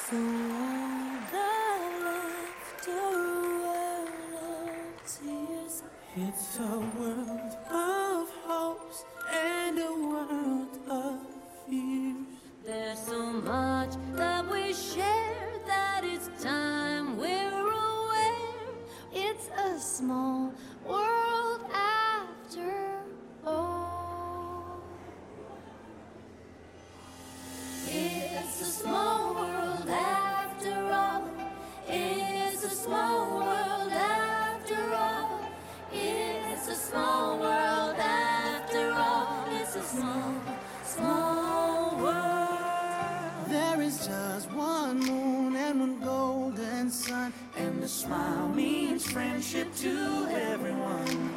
So all that left a world of tears. It's a world of hopes and a world of fears. There's so much that we share that it's time we're aware. It's a small world after all. It's a small world after all. It's a small world after all. It's a small world after all. It's a small world. There is just one moon and one golden sun, and a smile means friendship to everyone.